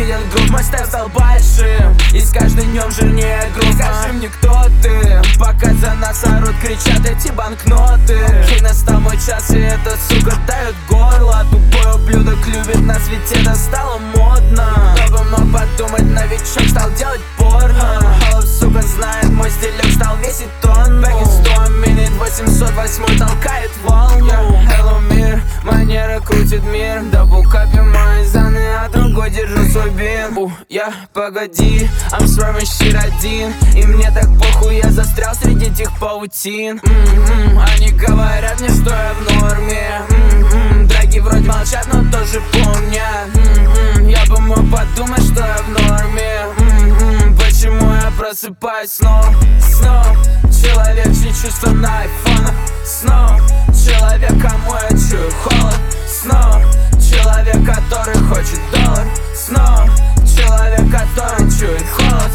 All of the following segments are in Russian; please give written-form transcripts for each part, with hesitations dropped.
видят грудь, мой степ стал большим, и с каждым днем жирнее грудь. Скажи мне, кто ты, пока за нас орут, кричат эти банкноты. Окей, настал мой час, и эта сука дает горло. Тупой ублюдок любит нас, ведь это стало модно. Кто бы мог подумать, новичок стал делать порно. Холоп, сука, знает мой стилек, стал весить тонну. Бэкин 100 минут, 808 толкает волну. Hello, мир, манера крутит мир. Даблкапим мои заны, а другой держу свой бин. Погоди, I'm swerving shit один. И мне так похуй, я застрял среди этих паутин. Они говорят мне, что я в норме. Драги вроде молчат, но тоже помнят. Я бы мог подумать, что я в норме. Почему я просыпаюсь снова? Человек, чьи чувства на айфонах. Человек, кому я чую холод. Человек, который хочет доллар. Человек, который чует холод.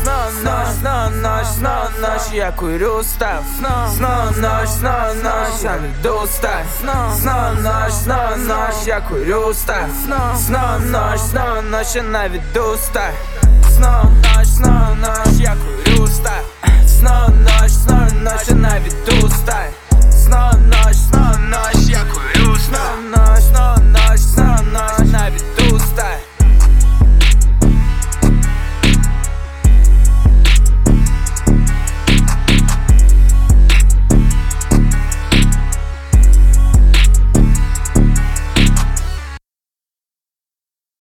Ночь, я курю став. Ночь, я веду став. Ночь, я курю став. Ночь, я на виду став. Ночь, я курю став. Ночь, я на виду став.